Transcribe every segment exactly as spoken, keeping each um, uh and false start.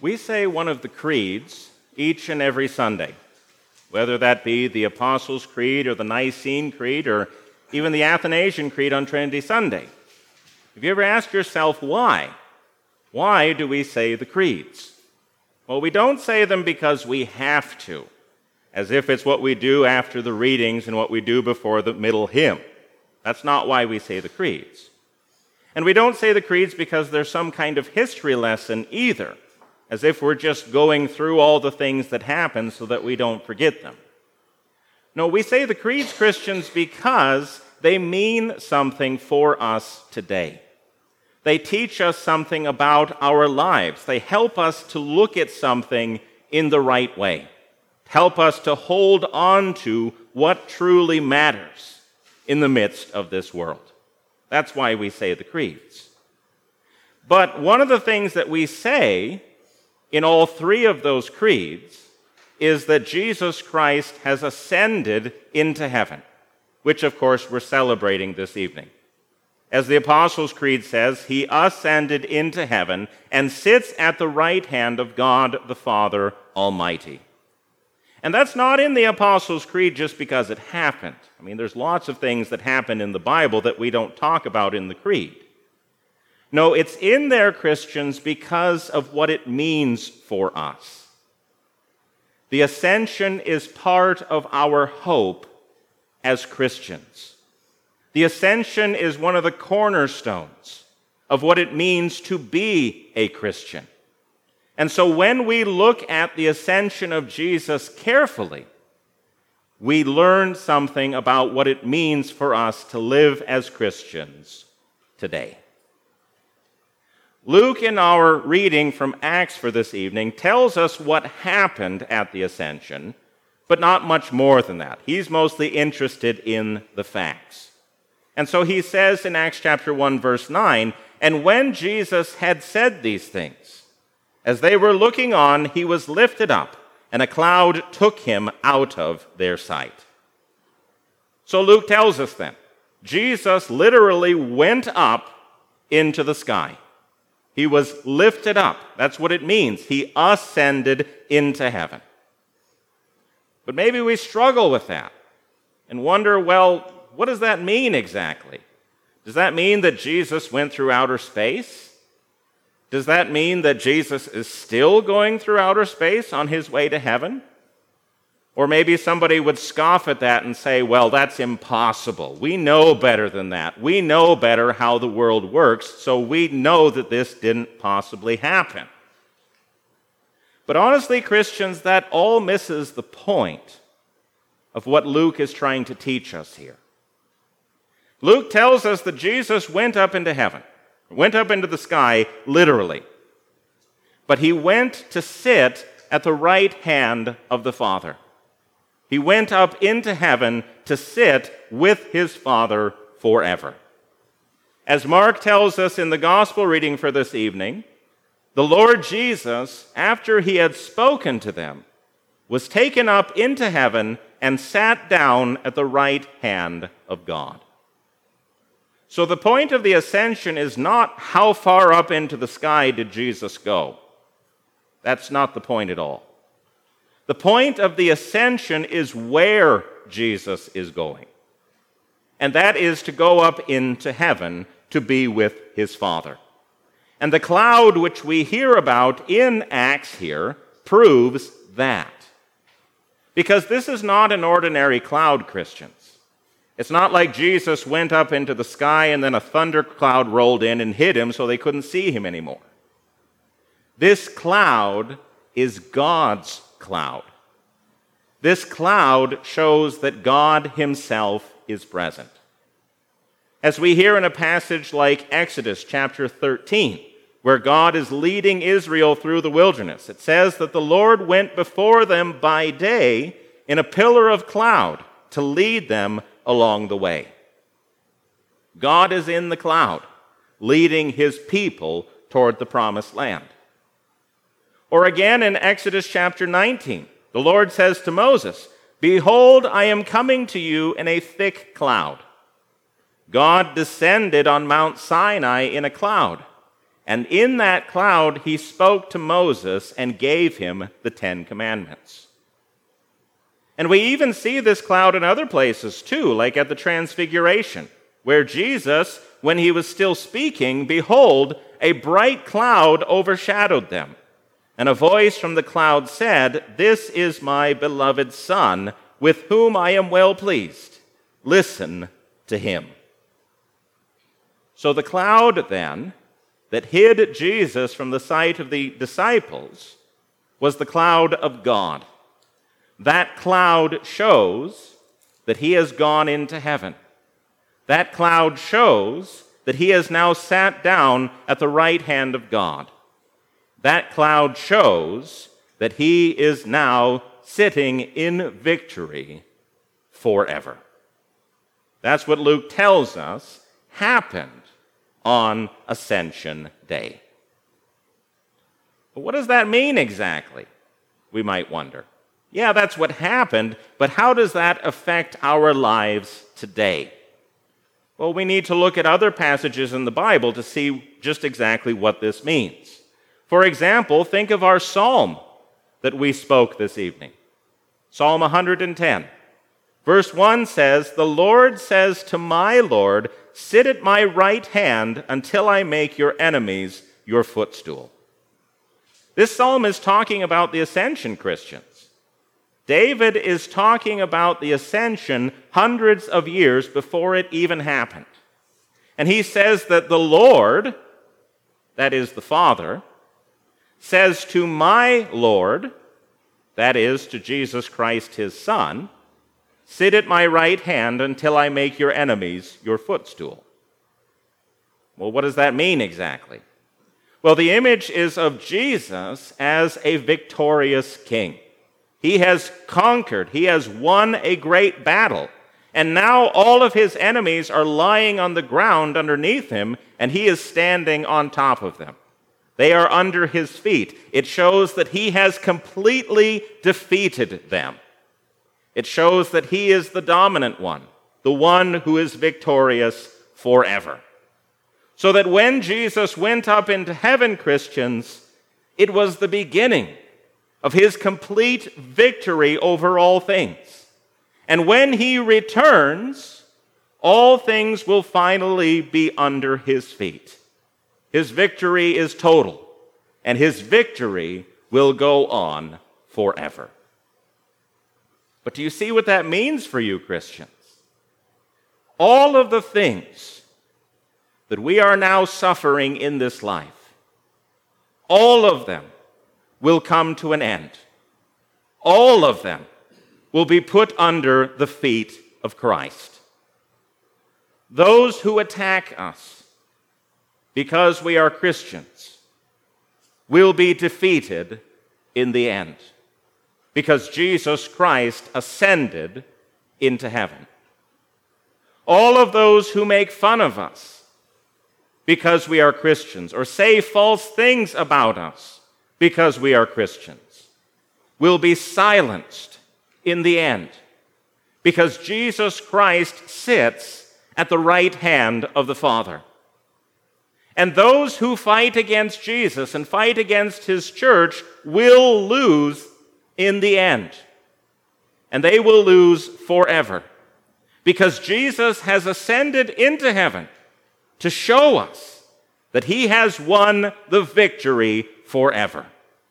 We say one of the creeds each and every Sunday, whether that be the Apostles' Creed or the Nicene Creed or even the Athanasian Creed on Trinity Sunday. Have you ever asked yourself why? Why do we say the creeds? Well, we don't say them because we have to, as if it's what we do after the readings and what we do before the middle hymn. That's not why we say the creeds. And we don't say the creeds because there's some kind of history lesson either, as if we're just going through all the things that happen so that we don't forget them. No, we say the creeds, Christians, because they mean something for us today. They teach us something about our lives. They help us to look at something in the right way, help us to hold on to what truly matters in the midst of this world. That's why we say the creeds. But one of the things that we say in all three of those creeds is that Jesus Christ has ascended into heaven, which of course we're celebrating this evening. As the Apostles' Creed says, he ascended into heaven and sits at the right hand of God the Father Almighty. And that's not in the Apostles' Creed just because it happened. I mean, there's lots of things that happen in the Bible that we don't talk about in the Creed. No, it's in there, Christians, because of what it means for us. The ascension is part of our hope as Christians. The ascension is one of the cornerstones of what it means to be a Christian. And so when we look at the ascension of Jesus carefully, we learn something about what it means for us to live as Christians today. Luke, in our reading from Acts for this evening, tells us what happened at the ascension, but not much more than that. He's mostly interested in the facts. And so he says in Acts chapter one, verse nine, "And when Jesus had said these things, as they were looking on, he was lifted up, and a cloud took him out of their sight." So Luke tells us then, Jesus literally went up into the sky. He was lifted up. That's what it means. He ascended into heaven. But maybe we struggle with that and wonder, well, what does that mean exactly? Does that mean that Jesus went through outer space? Does that mean that Jesus is still going through outer space on his way to heaven? Or maybe somebody would scoff at that and say, well, that's impossible. We know better than that. We know better how the world works, so we know that this didn't possibly happen. But honestly, Christians, that all misses the point of what Luke is trying to teach us here. Luke tells us that Jesus went up into heaven, went up into the sky, literally. But he went to sit at the right hand of the Father. He went up into heaven to sit with his Father forever. As Mark tells us in the gospel reading for this evening, the Lord Jesus, after he had spoken to them, was taken up into heaven and sat down at the right hand of God. So the point of the ascension is not how far up into the sky did Jesus go. That's not the point at all. The point of the ascension is where Jesus is going. And that is to go up into heaven to be with his Father. And the cloud which we hear about in Acts here proves that. Because this is not an ordinary cloud, Christians. It's not like Jesus went up into the sky and then a thunder cloud rolled in and hid him so they couldn't see him anymore. This cloud is God's cloud. This cloud shows that God himself is present. As we hear in a passage like Exodus chapter thirteen, where God is leading Israel through the wilderness, it says that the Lord went before them by day in a pillar of cloud to lead them along the way. God is in the cloud, leading his people toward the promised land. Or again in Exodus chapter nineteen, the Lord says to Moses, "Behold, I am coming to you in a thick cloud." God descended on Mount Sinai in a cloud, And in that cloud, he spoke to Moses and gave him the Ten Commandments. And we even see this cloud in other places too, like at the Transfiguration, where Jesus, when he was still speaking, behold, a bright cloud overshadowed them. And a voice from the cloud said, "This is my beloved Son, with whom I am well pleased. Listen to him." So the cloud, then, that hid Jesus from the sight of the disciples was the cloud of God. That cloud shows that he has gone into heaven. That cloud shows that he has now sat down at the right hand of God. That cloud shows that he is now sitting in victory forever. That's what Luke tells us happened on Ascension Day. But what does that mean exactly? We might wonder. Yeah, that's what happened, but how does that affect our lives today? Well, we need to look at other passages in the Bible to see just exactly what this means. For example, think of our psalm that we spoke this evening. Psalm one hundred ten. Verse one says, "The Lord says to my Lord, sit at my right hand until I make your enemies your footstool." This psalm is talking about the ascension, Christians. David is talking about the ascension hundreds of years before it even happened. And he says that the Lord, that is the Father, says to my Lord, that is to Jesus Christ his Son, "Sit at my right hand until I make your enemies your footstool." Well, what does that mean exactly? Well, the image is of Jesus as a victorious king. He has conquered. He has won a great battle. And now all of his enemies are lying on the ground underneath him, and he is standing on top of them. They are under his feet. It shows that he has completely defeated them. It shows that he is the dominant one, the one who is victorious forever. So that when Jesus went up into heaven, Christians, it was the beginning of his complete victory over all things. And when he returns, all things will finally be under his feet. His victory is total, and his victory will go on forever. But do you see what that means for you, Christians? All of the things that we are now suffering in this life, all of them will come to an end. All of them will be put under the feet of Christ. Those who attack us because we are Christians will be defeated in the end, because Jesus Christ ascended into heaven. All of those who make fun of us because we are Christians, or say false things about us because we are Christians, will be silenced in the end, because Jesus Christ sits at the right hand of the Father. And those who fight against Jesus and fight against his church will lose in the end. And they will lose forever, because Jesus has ascended into heaven to show us that he has won the victory forever.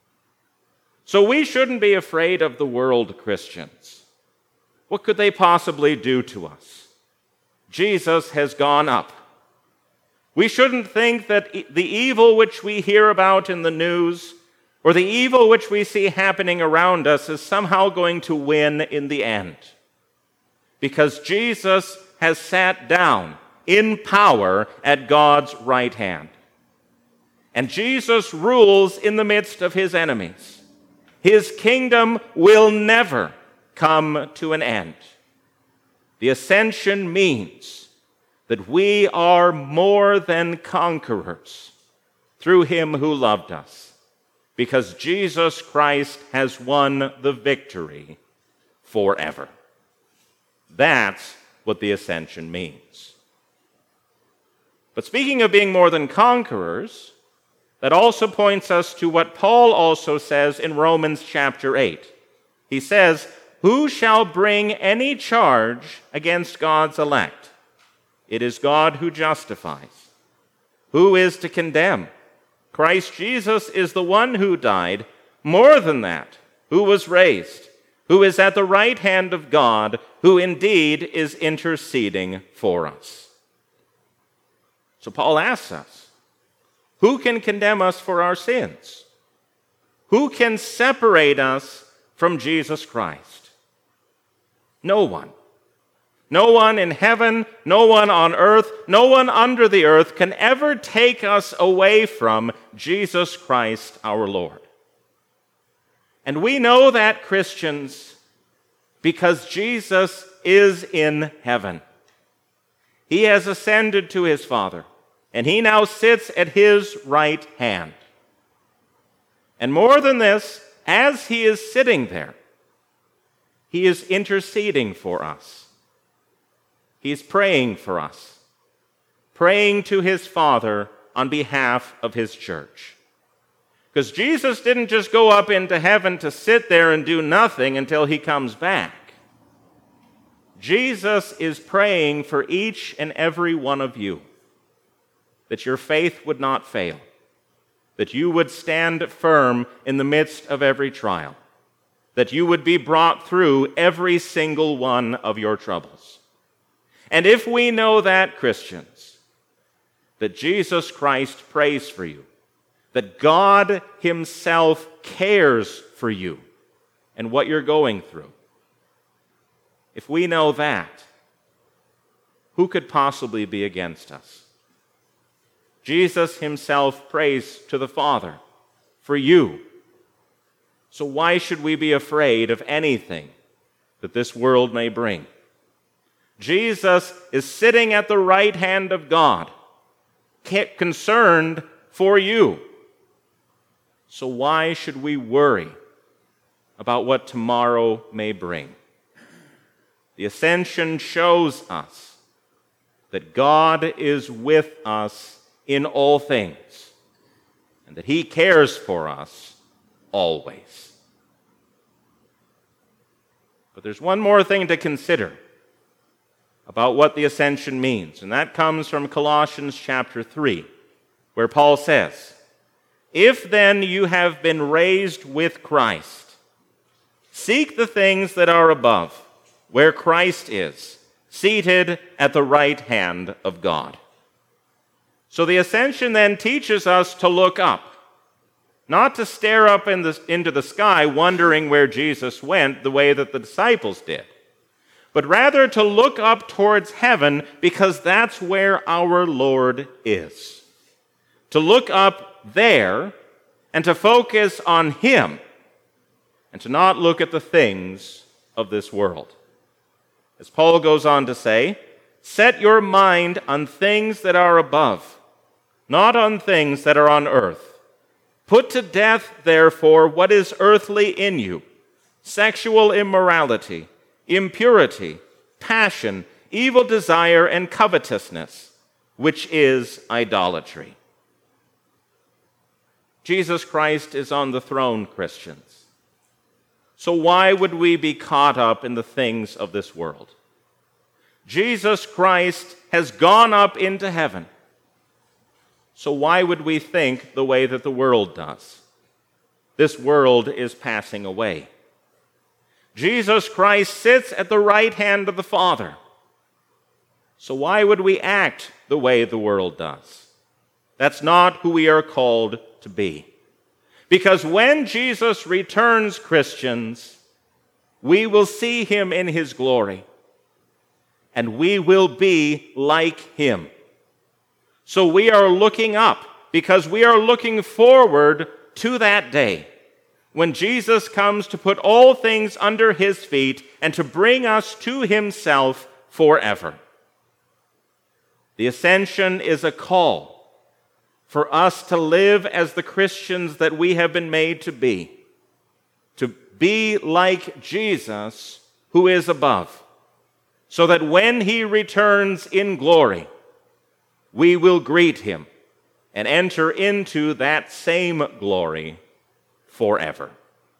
So we shouldn't be afraid of the world, Christians. What could they possibly do to us? Jesus has gone up. We shouldn't think that the evil which we hear about in the news, or the evil which we see happening around us, is somehow going to win in the end. Because Jesus has sat down in power at God's right hand. And Jesus rules in the midst of his enemies. His kingdom will never come to an end. The ascension means that we are more than conquerors through him who loved us, because Jesus Christ has won the victory forever. That's what the ascension means. But speaking of being more than conquerors, That also points us to what Paul also says in Romans chapter eight. He says, "Who shall bring any charge against God's elect? It is God who justifies. Who is to condemn? Christ Jesus is the one who died, more than that, who was raised, who is at the right hand of God, who indeed is interceding for us." So Paul asks us, who can condemn us for our sins? Who can separate us from Jesus Christ? No one. No one in heaven, no one on earth, no one under the earth can ever take us away from Jesus Christ our Lord. And we know that, Christians, because Jesus is in heaven. He has ascended to his Father, and he now sits at his right hand. And more than this, as he is sitting there, he is interceding for us. He's praying for us, praying to his Father on behalf of his church. Because Jesus didn't just go up into heaven to sit there and do nothing until he comes back. Jesus is praying for each and every one of you, that your faith would not fail, that you would stand firm in the midst of every trial, that you would be brought through every single one of your troubles. And if we know that, Christians, that Jesus Christ prays for you, that God himself cares for you and what you're going through, if we know that, who could possibly be against us? Jesus himself prays to the Father for you. So why should we be afraid of anything that this world may bring? Jesus is sitting at the right hand of God, concerned for you. So why should we worry about what tomorrow may bring? The ascension shows us that God is with us in all things, and that he cares for us always. But there's one more thing to consider about what the ascension means, and that comes from Colossians chapter three, where Paul says, "If then you have been raised with Christ, seek the things that are above, where Christ is, seated at the right hand of God." So the ascension then teaches us to look up, not to stare up in the, into the sky wondering where Jesus went the way that the disciples did, but rather to look up towards heaven because that's where our Lord is. To look up there and to focus on him and to not look at the things of this world. As Paul goes on to say, "Set your mind on things that are above, not on things that are on earth. Put to death, therefore, what is earthly in you: sexual immorality, impurity, passion, evil desire, and covetousness, which is idolatry." Jesus Christ is on the throne, Christians. So why would we be caught up in the things of this world? Jesus Christ has gone up into heaven. So why would we think the way that the world does? This world is passing away. Jesus Christ sits at the right hand of the Father. So why would we act the way the world does? That's not who we are called to be. Because when Jesus returns, Christians, we will see him in his glory, and we will be like him. So we are looking up because we are looking forward to that day when Jesus comes to put all things under his feet and to bring us to himself forever. The ascension is a call for us to live as the Christians that we have been made to be, to be like Jesus who is above, so that when he returns in glory, we will greet him and enter into that same glory forever.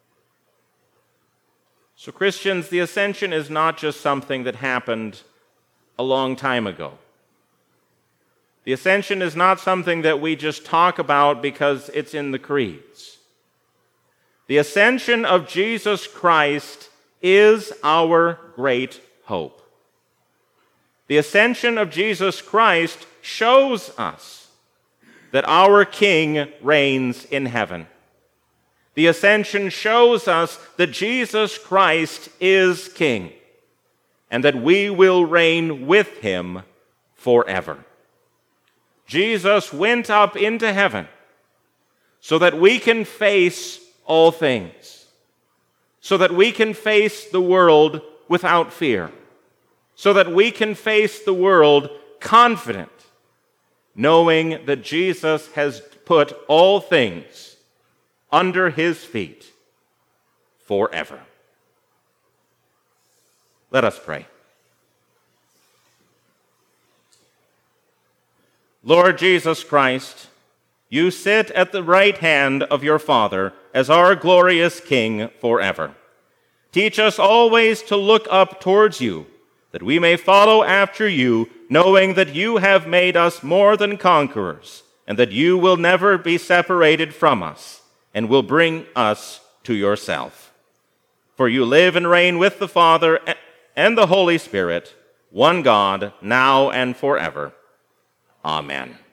So, Christians, the ascension is not just something that happened a long time ago. The ascension is not something that we just talk about because it's in the creeds. The ascension of Jesus Christ is our great hope. The ascension of Jesus Christ shows us that our King reigns in heaven. The ascension shows us that Jesus Christ is King, and that we will reign with him forever. Jesus went up into heaven so that we can face all things, so that we can face the world without fear, so that we can face the world confident, knowing that Jesus has put all things under his feet forever. Let us pray. Lord Jesus Christ, you sit at the right hand of your Father as our glorious King forever. Teach us always to look up towards you, that we may follow after you, knowing that you have made us more than conquerors, and that you will never be separated from us, and will bring us to yourself. For you live and reign with the Father and the Holy Spirit, one God, now and forever. Amen.